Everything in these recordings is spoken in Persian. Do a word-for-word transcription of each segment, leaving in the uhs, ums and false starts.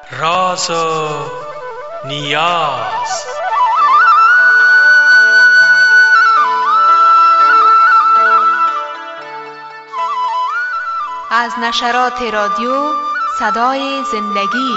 راز و نیاز. از نشرات رادیو صدای زندگی.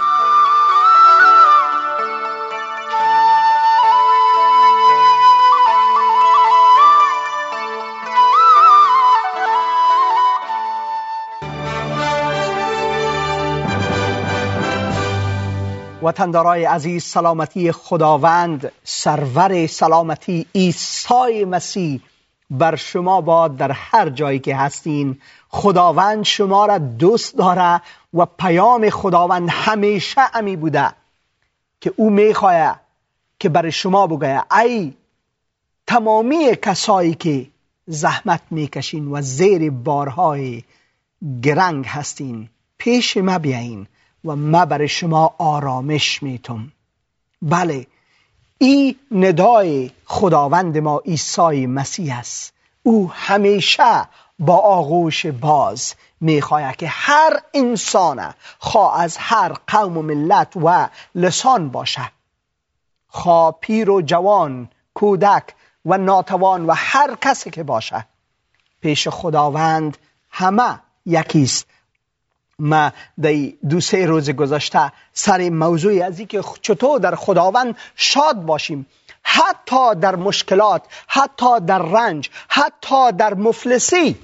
وطندارای عزیز، سلامتی خداوند، سرور سلامتی عیسی مسیح بر شما باد در هر جایی که هستین. خداوند شما را دوست داره و پیام خداوند همیشه امی بوده که او میخواه که برای شما بگه ای تمامی کسایی که زحمت میکشین و زیر بارهای گرنگ هستین، پیش ما بیاین و ما برای شما آرامش میتم. بله، این ندای خداوند ما عیسی مسیح است. او همیشه با آغوش باز میخواد که هر انسان، خواه از هر قوم و ملت و لسان باشه، خواه پیر و جوان، کودک و ناتوان و هر کسی که باشه، پیش خداوند همه یکیست. ما در دو سه روز گذشته سر موضوعی از این که چطور در خداوند شاد باشیم، حتی در مشکلات، حتی در رنج، حتی در مفلسی،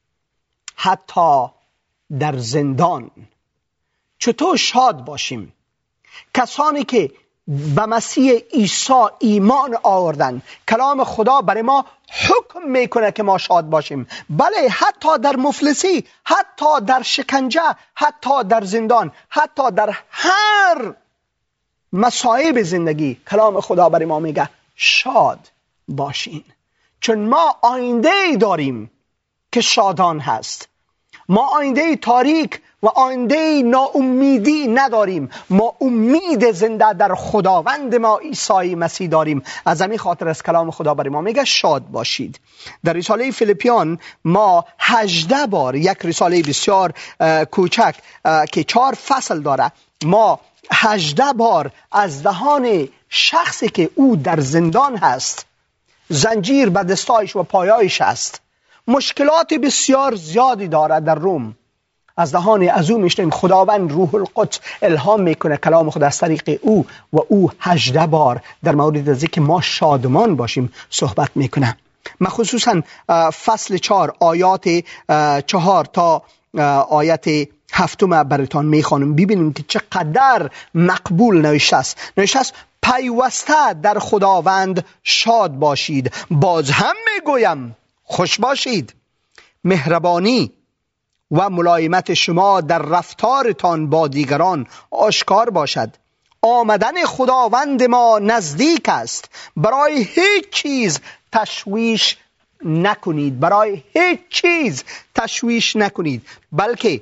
حتی در زندان، چطور شاد باشیم. کسانی که به مسیح عیسی ایمان آوردن، کلام خدا برای ما حکم میکنه که ما شاد باشیم. بله، حتی در مفلسی، حتی در شکنجه، حتی در زندان، حتی در هر مصائب زندگی، کلام خدا برای ما میگه شاد باشین، چون ما آینده داریم که شادان هست. ما آینده تاریک و آینده ناامیدی نداریم. ما امید زنده در خداوند ما عیسی مسیح داریم. از همین خاطر از کلام خدا برای ما میگه شاد باشید. در رساله فیلیپیان ما هجده بار، یک رساله بسیار کوچک که چهار فصل داره، ما هجده بار از دهان شخصی که او در زندان هست، زنجیر به دستایش و پایایش است، مشکلات بسیار زیادی داره در روم، از دهان از او میشنیم خداوند روح القدس الهام میکنه کلام خدا از طریق او و او هجده بار در مورد از اینکه ما شادمان باشیم صحبت میکنه. من خصوصا فصل چهار آیات چهار تا آیت هفتم براتون میخوانم. ببینیم که چقدر مقبول نوشته است. نوشته است پیوسته در خداوند شاد باشید. باز هم میگویم خوش باشید. مهربانی و ملایمت شما در رفتارتان با دیگران آشکار باشد. آمدن خداوند ما نزدیک است. برای هیچ چیز تشویش نکنید. برای هیچ چیز تشویش نکنید، بلکه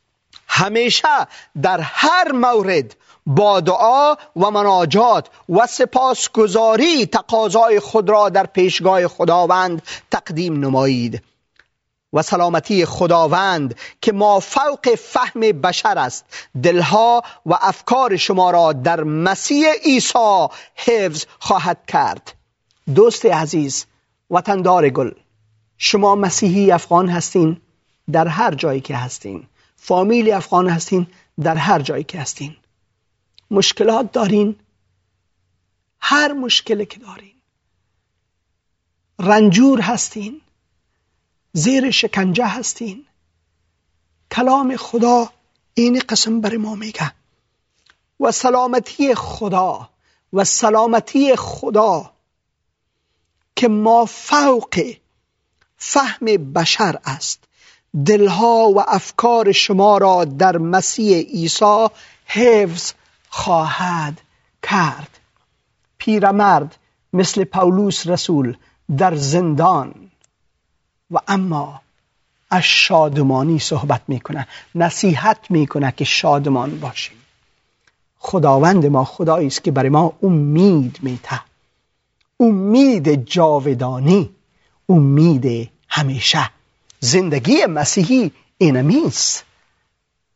همیشه در هر مورد با دعا و مناجات و سپاسگزاری تقاضای خود را در پیشگاه خداوند تقدیم نمایید. و سلامتی خداوند که ما فوق فهم بشر است، دلها و افکار شما را در مسیح عیسی حفظ خواهد کرد. دوست عزیز، وطندار گل، شما مسیحی افغان هستین در هر جایی که هستین، فامیل افغان هستین در هر جایی که هستین، مشکلات دارین، هر مشکلی که دارین، رنجور هستین، زیر شکنجه هستین، کلام خدا این قسم بر ما میگه و سلامتی خدا و سلامتی خدا که ما فوق فهم بشر است، دلها و افکار شما را در مسیح عیسی حفظ خواهد کرد. پیرمرد مثل پولس رسول در زندان و اما از شادمانی صحبت میکنه، نصیحت میکنه که شادمان باشیم. خداوند ما خدایی است که برای ما امید میده، امید جاودانی، امید همیشه. زندگی مسیحی اینمیست.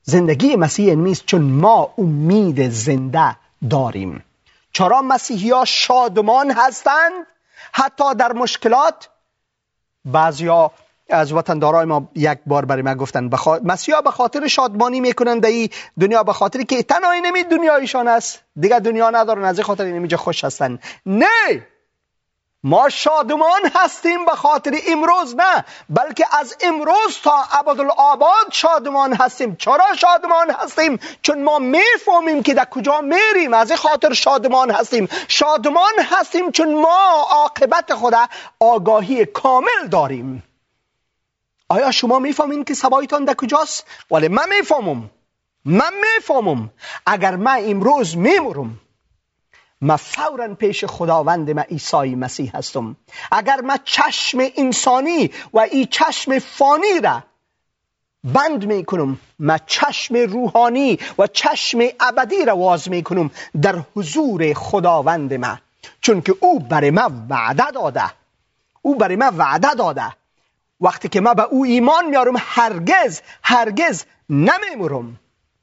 زندگی مسیح علمی است چون ما امید زنده داریم. چرا مسیحی ها شادمان هستند حتی در مشکلات؟ بعضیا از وطندارای ما یک بار برای ما گفتن بخا... مسیحا به خاطر شادمانی میکنند در این دنیا، به خاطر که تنهایی نمی دنیایشان است، دیگه دنیا ندارن، از این خاطر اینجا خوش هستن. نه، ما شادمان هستیم به خاطر امروز نه، بلکه از امروز تا ابدالآباد شادمان هستیم. چرا شادمان هستیم؟ چون ما میفهمیم که در کجا میریم، از این خاطر شادمان هستیم. شادمان هستیم چون ما عاقبت خود آگاهی کامل داریم. آیا شما میفهمین که سبایتان در کجاست؟ ولی من میفهمم من میفهمم اگر من امروز میمرم، من فوراً پیش خداوند من عیسی مسیح هستم. اگر من چشم انسانی و این چشم فانی را بند میکنم، من چشم روحانی و چشم ابدی را واز میکنم در حضور خداوند من، چون که او برای من وعده داده او برای من وعده داده وقتی که من به او ایمان میارم هرگز هرگز نمیمرم.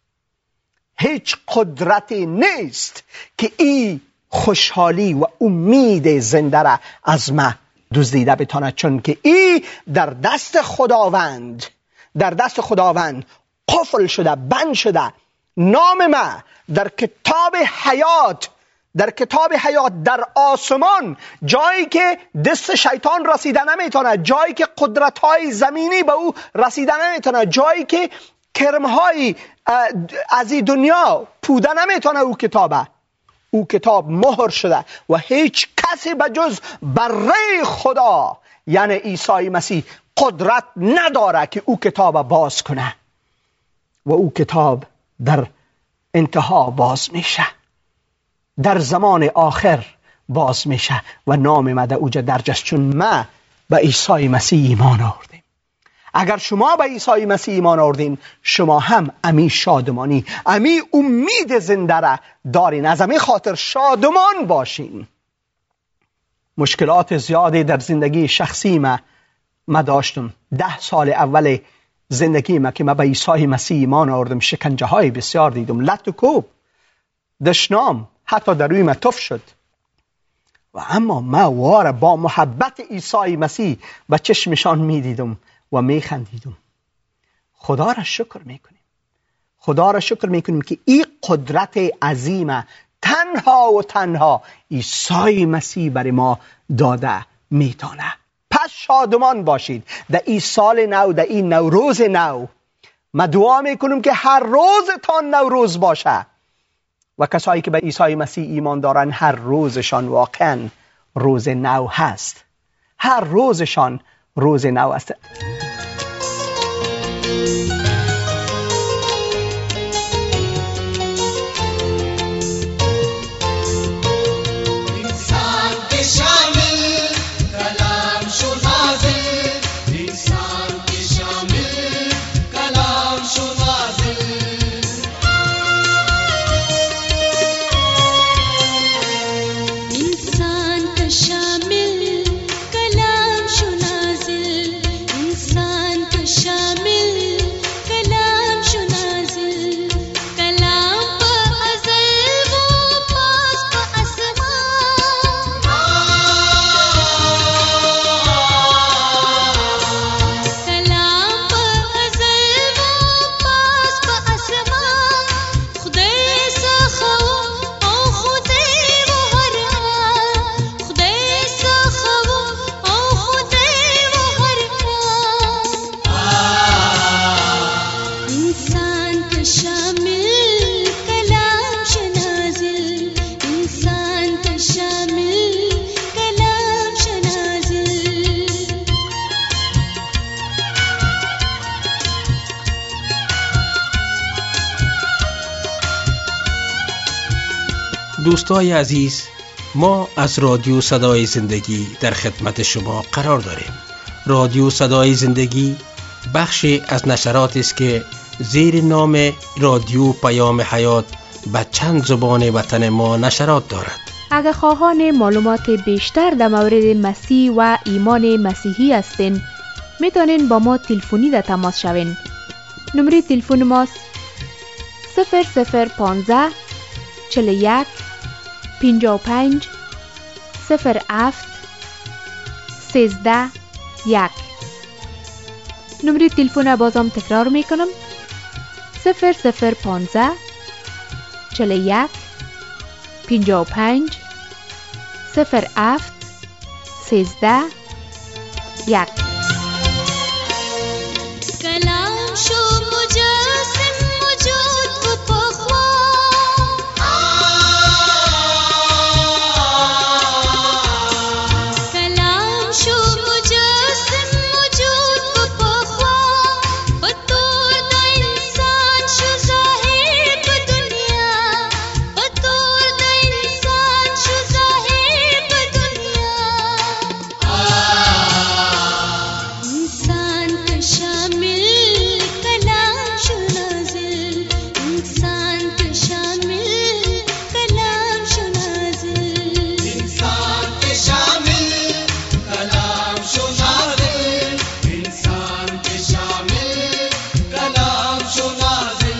هیچ قدرتی نیست که این خوشحالی و امید زنده را از من دزدیده بتاند، چون که این در دست خداوند در دست خداوند قفل شده، بند شده. نام من در کتاب حیات در کتاب حیات در آسمان، جایی که دست شیطان رسیده نمیتونه، جایی که قدرت‌های زمینی به او رسیده نمیتونه، جایی که کرم‌های از این دنیا پوده نمیتونه، او کتابه او کتاب مهر شده و هیچ کسی به جز بره خدا یعنی عیسی مسیح قدرت نداره که او کتاب باز کنه و او کتاب در انتها باز میشه، در زمان آخر باز میشه و نام من در اوجا درج است، چون ما به عیسی مسیح ایمان آوردیم. اگر شما به عیسی مسیح ایمان آوردین، شما هم امی شادمانی امی امید زنده را دارین. از امی خاطر شادمان باشین. مشکلات زیادی در زندگی شخصی ما ما داشتم. ده سال اول زندگی ما که ما به عیسی مسیح ایمان آوردم، شکنجه های بسیار دیدم، لط و کوب، دشنام حتی در روی من تف شد، و اما ما واره با محبت عیسی مسیح به چشمشان می دیدم و می خندیدم. خدا را شکر می کنیم خدا را شکر می کنیم که این قدرت عظیم تنها و تنها عیسی مسیح برای ما داده میتونه. پس شادمان باشید در این سال نو، در این نوروز نو. ما دعا میکنم که هر روزتان نوروز باشه و کسایی که به عیسی مسیح ایمان دارن هر روزشان واقعا روز نو هست. هر روزشان روز نو هست. دوستای عزیز، ما از رادیو صدای زندگی در خدمت شما قرار داریم. رادیو صدای زندگی بخشی از نشرات است که زیر نام رادیو پیام حیات به چند زبان وطن ما نشرات دارد. اگر خواهان معلومات بیشتر در مورد مسیح و ایمان مسیحی هستین، میتونین با ما تلفنی در تماس شوین. نمره تلفن ماست صفر صفر پانزده چهل و یک پنجاه و پنج صفر هفت سیزده یک. نمره تلفن بازم تکرار میکنم: صفر صفر پانزده چهل و یک پنجاه و پنج صفر هفت سیزده یک. کلام شو مجسم موجود و پخوا، کلام شو مجسم موجود و پخوا، بطور دا انسان شو ظاهر په دنیا، بطور دا انسان شو ظاهر په دنیا. انسان کا شامل کلام شو نازل، انسان کا شامل کلام شو نازل، انسان کے شامل کلام شو نازل، انسان کے شامل کلام شو نازل.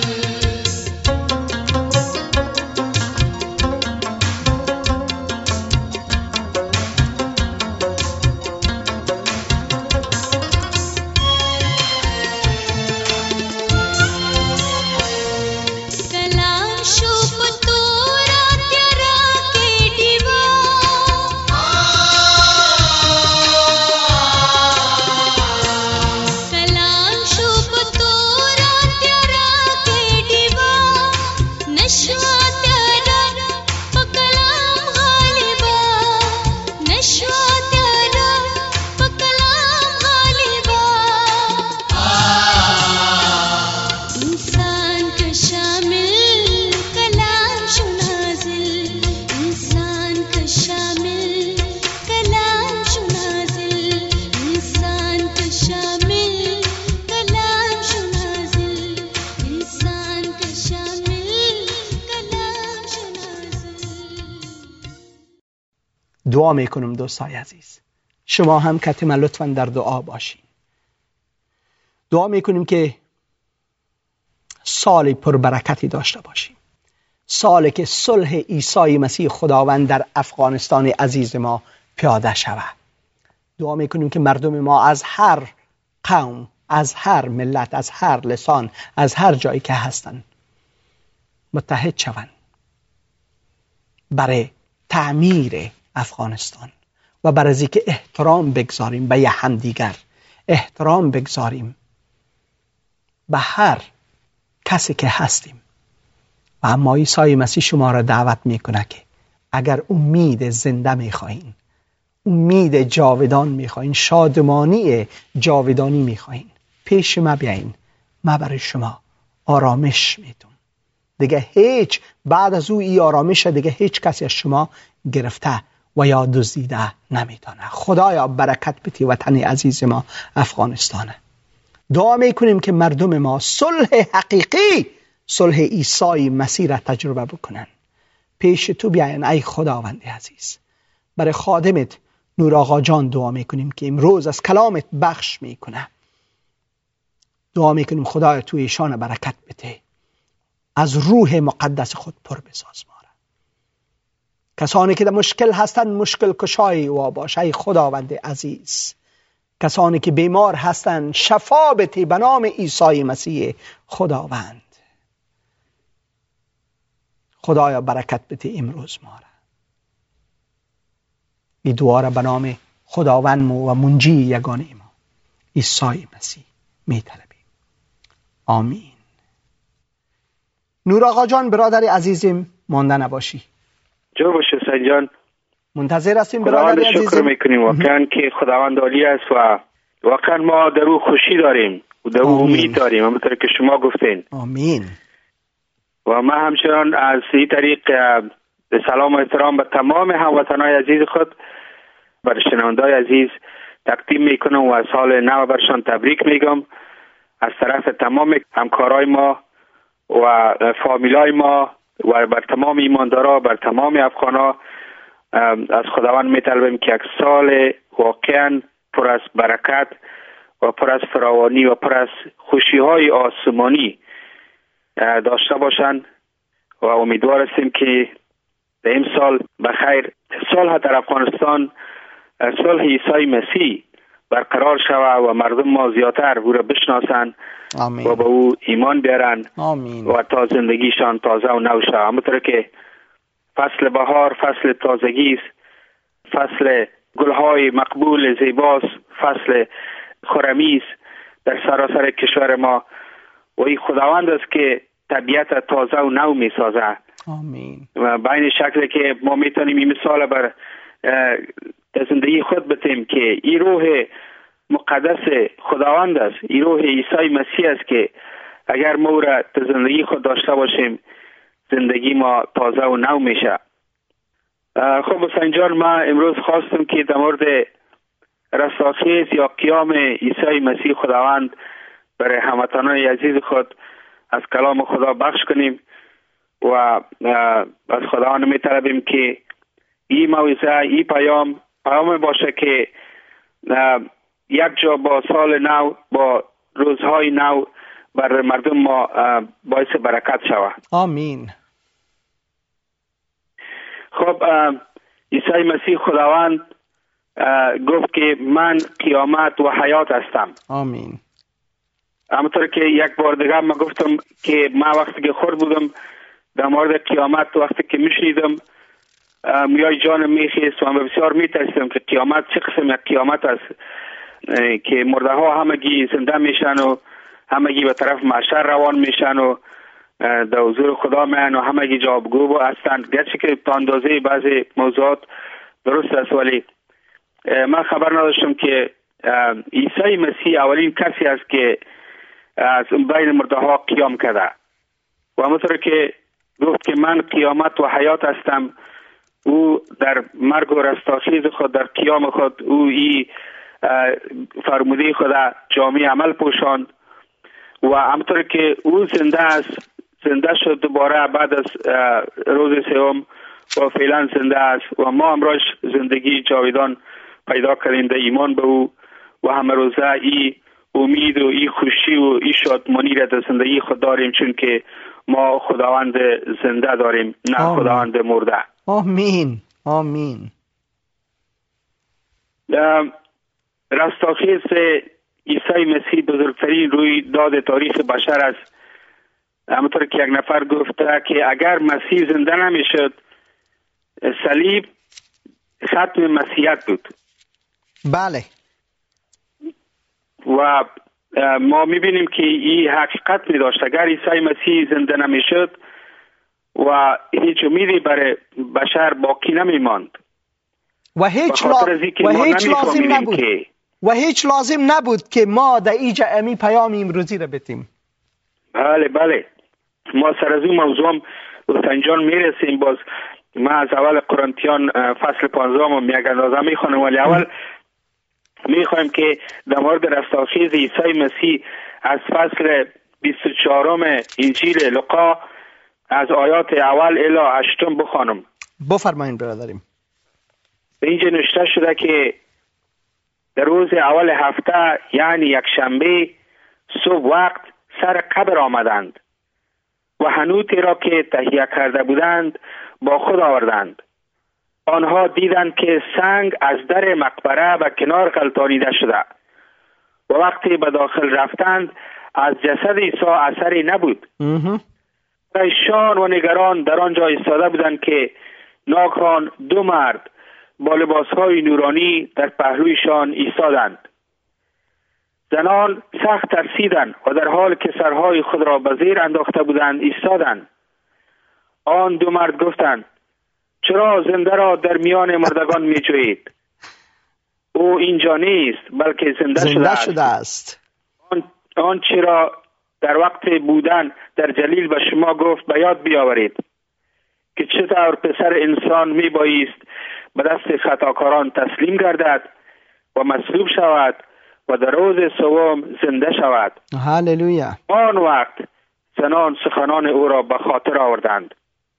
کلام شو پتورا تیرا کے دیوا، کلام شو پتورا تیرا کے دیوا، نشوا تیرا پا کلام غالبا، نشوا تیرا پا کلام غالبا. انسان کا شامل کلام شو نازل، انسان کا شامل کلام شو نازل، انسان کا شامل کلام شو نازل، انسان کا شامل کلام شو نازل. دعا میکنم دوستای عزیز، شما هم کتم لطفا در دعا باشین. دعا میکنیم که سال پربرکتی داشته باشیم، سالی که صلح عیسی مسیح خداوند در افغانستان عزیز ما پیاده شود. دعا میکنیم که مردم ما از هر قوم، از هر ملت، از هر لسان، از هر جایی که هستند متحد شوند برای تعمیر افغانستان و برای از اینکه احترام بگذاریم به یه همدیگر، احترام بگذاریم به هر کسی که هستیم. و اما عیسی مسیح شما را دعوت میکنه که اگر امید زنده میخواین، امید جاودان میخواین، شادمانی جاودانی میخواین، پیش ما بیاین، ما برای شما آرامش میدم. دیگه هیچ بعد از او ای آرامش دیگه هیچ کسی از شما گرفته و یا دزدیده نمیتونه. خدایا برکت بدی وطن عزیز ما افغانستانه. دعا میکنیم که مردم ما صلح حقیقی، صلح عیسی مسیح را تجربه بکنن. پیش تو بیاین ای خداوند عزیز. برای خادمت نور آقا جان دعا میکنیم که امروز از کلامت بخش میکنه. دعا میکنیم خدای تو ایشان برکت بده، از روح مقدس خود پر بساز ما را. کسانی که در مشکل هستند مشکل کشای او باش ای خداوند عزیز. کسانی که بیمار هستند شفا بده به نام عیسی مسیح خداوند. خدایا برکت بده امروز ما را. این دعا را به نام خداوند و منجی یگانه ما عیسی مسیح می‌طلبیم. آمین. نور آقا جان برادر عزیزم مانده نباشی. جو باشه سعید جان. منتظر هستیم برادر عزیزم. شکر میکنیم واقعا که خداوند عالی است و واقعا ما در او خوشی داریم و در او امید داریم همونطور که شما گفتین. آمین. و ما همچنان از این طریق سلام و احترام به تمام هموطنان عزیز خود، بر شنوندگان عزیز تقدیم میکنم و از سال نو برشان تبریک میگم از طرف تمام همکارای ما و فامیلای ما و بر تمام ایماندارا، بر تمام افغانا. از خداوند میطلبیم که یک سال واقعا پر از برکت و پر از فراوانی و پر از خوشی های آسمانی داشته باشند و امیدوار هستیم که در این سال بخیر صلح در افغانستان، صلح عیسی مسیح برقرار شود و مردم ما زیادتر او را بشناسند و به او ایمان بیارن آمین. و تا زندگیشان تازه و نو شود. همونطور که فصل بهار فصل تازگی است، فصل گلهای مقبول زیباست، فصل خرمی است در سراسر کشور ما و این خداوند است که طبیعت تازه و نو می سازه. آمین. و بین شکلی که ما میتونیم این مثال بر زندگی خود بتیم که این روح مقدس خداوند است، این روح عیسی مسیح است که اگر ما را در زندگی خود داشته باشیم زندگی ما تازه و نو میشه. خب حسین جان، ما امروز خواستم که در مورد رستاخیز یا قیام عیسی مسیح خداوند برای هموطنان عزیز خود از کلام خدا بخش کنیم و از خداوند می طلبیم که این موعظه، این پیام پیام باشه که یک جا با سال نو، با روزهای نو بر مردم ما باعث برکت شود. آمین. خب عیسی مسیح خداوند گفت که من قیامت و حیات هستم. آمین. همونطور که یک بار دیگه ما گفتم که ما وقتی که خورد بودم در مورد قیامت، وقتی که میشنیدم میای جانم میخیست و من بسیار میترسیدم که قیامت چه قسم یک قیامت است که مرده ها همگی زنده میشن و همگی به طرف محشر روان میشن و در حضور خدا میان و همگی جوابگو هستند. گرچه که تا اندازه بعضی موضوعات درست است، ولی من خبر نداشتم که عیسی مسیح اولین کسی است که از بین مرده ها قیام کرده و همونطور که گفت که من قیامت و حیات هستم، او در مرگ و رستاخیز خود، در قیام خود، او ای فرموده خود جامعه عمل پوشاند و همونطور که او زنده است، زنده شد دوباره بعد از روز سوم و فعلا زنده است و ما امروز زندگی جاودان پیدا کردیم در ایمان به او و همه روزه ای امید و ای خوشی و ای شادمانی را در زندگی خود داریم، چون که ما خداوند زنده داریم، نه آمین. خداوند مرده. آمین. آمین. رستاخیز عیسی مسیح بزرگترین روی داد تاریخ بشر است. همونطور که یک نفر گفته که اگر مسیح زنده نمیشد، صلیب ختم مسیحیت بود. بله. و ما میبینیم که این حقیقت می داشت. اگر عیسی مسیح زنده نمیشد و هیچ امیدی برای بشر باقی نمی ماند و هیچ, لا... و هیچ لازم نبود که... و هیچ لازم نبود که ما در اینجا امی پیام امروزی را بتیم. بله بله، ما سر از این موضوع حسین جان میرسیم. باز ما از اول قرنتیان فصل پانزدهم یک اندازه میخوانم، ولی اول میخوایم که در مورد رستاخیز عیسی مسیح از فصل بیست و چهارم انجیل لوقا از آیات اول الی هشتم بخوانم. بفرمایید برادریم. اینجا نوشته شده که در روز اول هفته یعنی یک شنبه صبح وقت سر قبر آمدند و حنوطی را که تهیه کرده بودند با خود آوردند. آنها دیدند که سنگ از در مقبره و کنار غلطانیده شده و وقتی به داخل رفتند از جسد عیسی اثری نبود. پریشان و نگران در آنجا ایستاده بودند که ناگهان دو مرد با لباسهای نورانی در پهلویشان ایستادند. زنان سخت ترسیدند و در حال که سرهای خود را به زیر انداخته بودند ایستادند. آن دو مرد گفتند چرا زنده را در میان مردگان می جویید؟ او اینجا نیست بلکه زنده, زنده شده, شده است. آن, آن چرا در وقت بودن در جلیل به شما گفت به یاد بیاورید که چطور پسر انسان می بایست به دست خطاکاران تسلیم گردد و مصلوب شود و در روز سوم زنده شود. هللویا. آن وقت زنان سخنان او را به خاطر آوردند.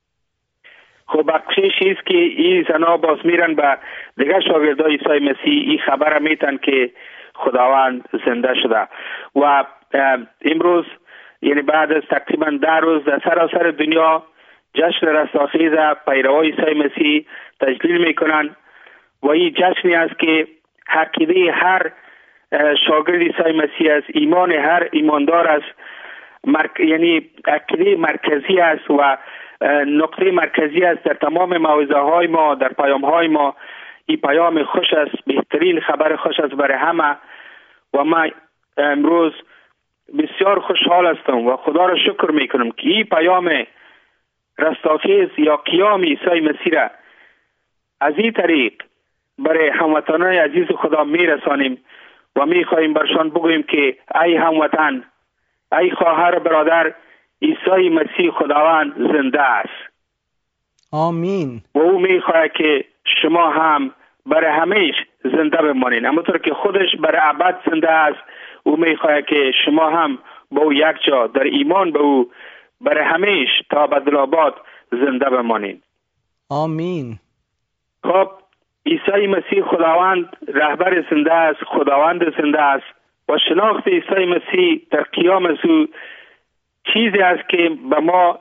خب بخشش است که این زنا باز میرن به دیگر شاگردای عیسی مسیح این خبر میتن که خداوند زنده شده و امروز یعنی بعد از تقریبا ده روز در سراسر دنیا جشن رستاخیز پیروان عیسی مسیح تجلیل میکنند و این جشنی است که عقیده هر شاگرد عیسی مسیح است، ایمان هر ایماندار است، مرک... یعنی عقیده مرکزی است و نقطه مرکزی است در تمام موعظه های ما، در پیام های ما. این پیام خوش است، بهترین خبر خوش است برای همه و ما امروز بسیار خوشحال هستم و خدا را شکر میکنم که این پیام رستاخیز یا قیام عیسی مسیح را از این طریق برای هموطنان عزیز خدا میرسانیم و میخواهیم برشان بگوییم که ای هموطن، ای خواهر برادر، عیسی مسیح خداوند زنده است. آمین. و او میخواهد که شما هم برای همیشه زنده بمانید، همونطور که خودش برای ابد زنده است. او میخواهد که شما هم با او یک جا در ایمان به او برای همیشه تا ابدالآباد زنده بمانید. آمین. خب عیسی مسیح خداوند رهبر زنده است، خداوند زنده است و شناخت عیسی مسیح در قیام از او چیزی است که به ما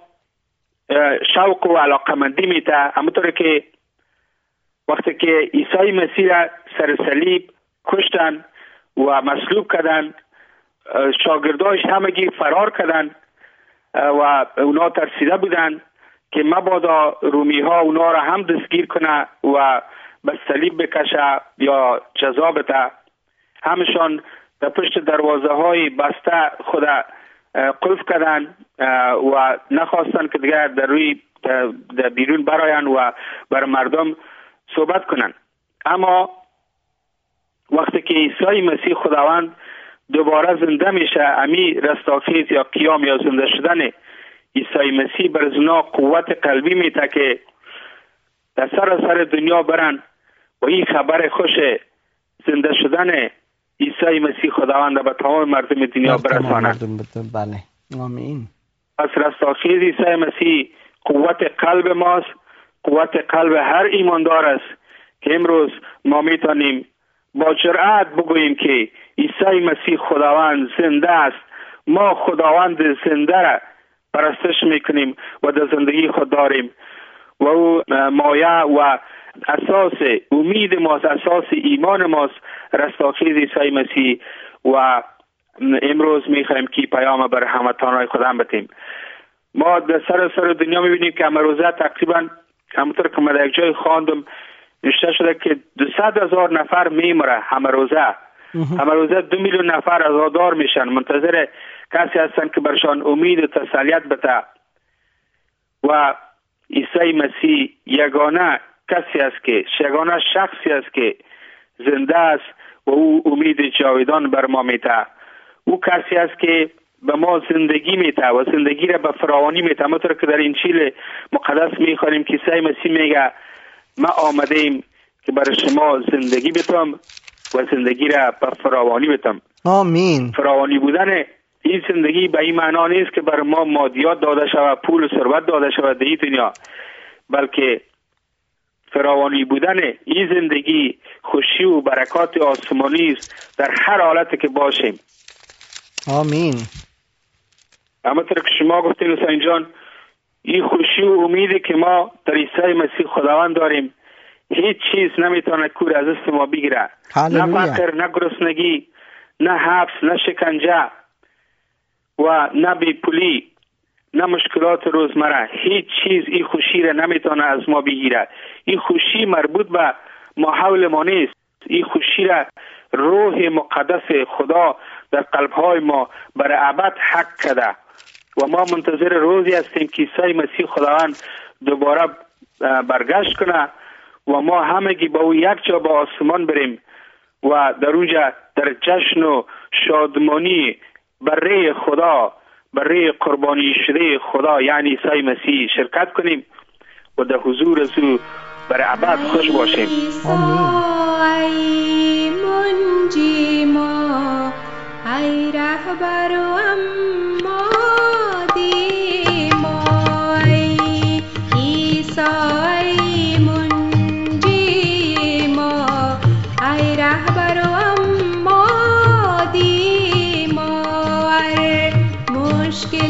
شوق و علاقمندی میده. همونطور که وقتی که عیسی مسیح را سر صلیب کشتن و مصلوب کردن، شاگرداش همگی فرار کردن و اونا ترسیده بودن که مبادا رومی ها اونا را هم دستگیر کنه و به صلیب بکشه یا جزا بده. همشان در پشت دروازه های بسته خود قلف کردن و نخواستن که دیگر در روی در بیرون براین و بر مردم صحبت کنن. اما وقتی که عیسی مسیح خداوند دوباره زنده میشه، امی رستاخیز یا قیام یا زنده شدن عیسی مسیح بر اونا قوت قلبی میده که در سراسر دنیا برن و این خبر خوش زنده شدن عیسی مسیح خداوند به تمام مردم دنیا برسانند. بله. آمین. پس رستاخیز عیسی مسیح قوت قلب ماست، قوت قلب هر ایماندار است که امروز ما میتونیم با جرأت بگوییم که عیسی مسیح خداوند زنده است. ما خداوند زنده را پرستش میکنیم و در زندگی خود داریم و او مایه و اساس امید ماست، اساس ایمان ماست رستاخیز عیسی مسیح. و امروز میخوایم که پیام بر هموطنان خدا بدیم. ما در سراسر دنیا میبینیم که امروزه تقریبا همونطور که من در یک جای خواندم نوشته شده که دویست هزار نفر میمره همه روزه. همه روزه دو میلیون نفر عزادار میشن، منتظر کسی هستن که برشان امید و تسلیت بده. و عیسی مسیح یگانه کسی است که یگانه شخصی است که زنده است و او امید جاودان بر ما میده. او کسی است که به ما زندگی میده و زندگی را به فراوانی میده. همونطور که در انجیل مقدس میخوانیم که عیسی مسیح میگه ما آمدیم که برای شما زندگی بدم و زندگی را به فراوانی بدم. آمین. فراوانی بودن این زندگی به این معنا نیست که برای ما مادیات داده شود، پول و ثروت داده شود در این دنیا، بلکه فراوانی بودن این زندگی خوشی و برکات آسمانی است در هر حالتی که باشیم. آمین. همونطور که شما گفتین حسین جان، این خوشی و امیدی که ما در عیسی مسیح خداوند داریم هیچ چیز نمیتونه کور از دست ما بگیره. نه فقر، نه گرسنگی، نه حبس، نه شکنجه و نه بیپولی، نه مشکلات روزمره. هیچ چیز این خوشی را نمیتونه از ما بگیره. این خوشی مربوط به ما حول ما نیست. این خوشی را روح مقدس خدا در قلب‌های ما برای ابد حق کرده و ما منتظر روزی هستیم که عیسی مسیح خداوند دوباره برگشت کنه و ما همگی با او یک جا به آسمان بریم و در اونجا در جشن و شادمانی برای خدا، برای قربانی شده خدا یعنی عیسی مسیح شرکت کنیم و در حضور از او برای ابد خوش باشیم. ای منجی ما، ای رهبر و امادی ما، ای عیسی ای منجی ما، ای رهبر و امادی ما، ار مشکل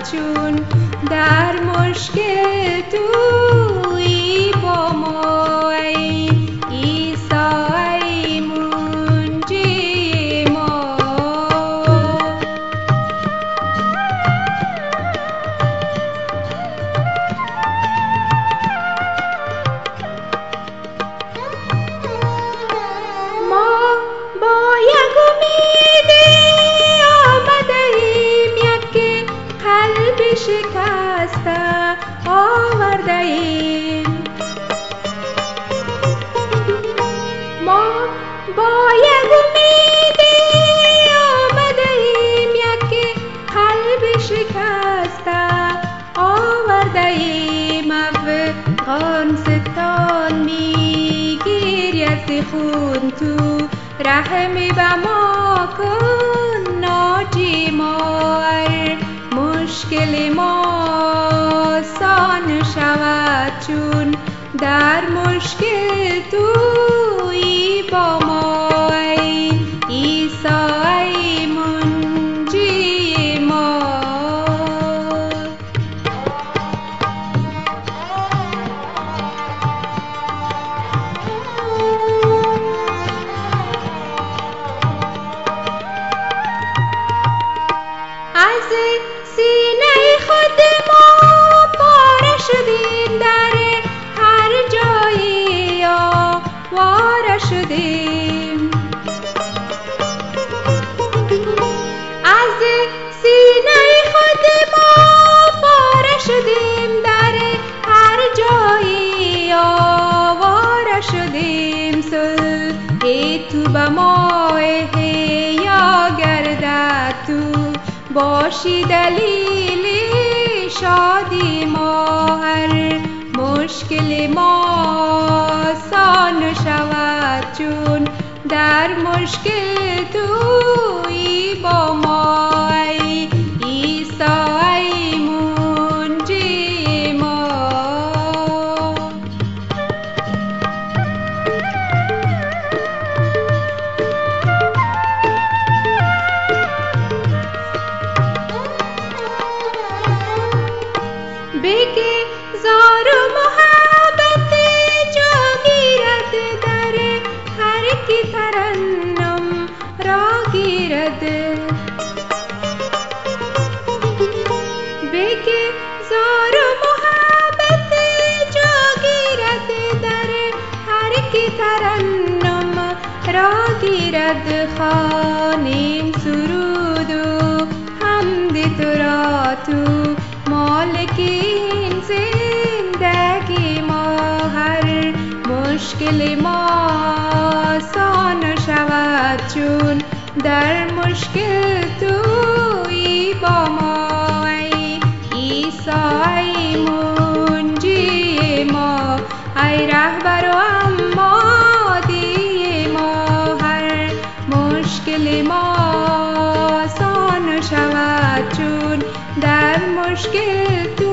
چون در مشکل تویی با ما ای عیسی ای منجی ما. ما با یک امید آمده ایم یک قلب شکسته آورده ایم. ما با یک امید آمده ایم یک قلب شکسته آورده ایم. افغان ستان میگیرد ز خون تو رحمی به ما کن ناجی ما. مشکل ما آسان شود چون در مشکل تویی با ما ای عیسی ای منجی ما. از سینه خود ما پاره شدیم در هر جایی آواره شدیم. از سینه خود ما پاره شدیم در هر جایی آواره شدیم. صلح تو به ما احیا گردد تو باشی دلیل شادی ما. هر مشکل ما آسان شود چون در مشکل تویی با ما ای عیسی ای منجی ما. بگی زار و محبت جا گیرد در هر کی ترنم را گیرد. بگی زار و محبت جا گیرد در هر کی ترنم را گیرد. خوانیم سرود و حمد تو را تو مالک این زندگی ما. هر مشکل ما آسان شود چون در مشکل تویی با ما ای عیسی ای منجی ما. ای رهبر و عمادی ما. هر مشکل ما آسان شود چون در مشکل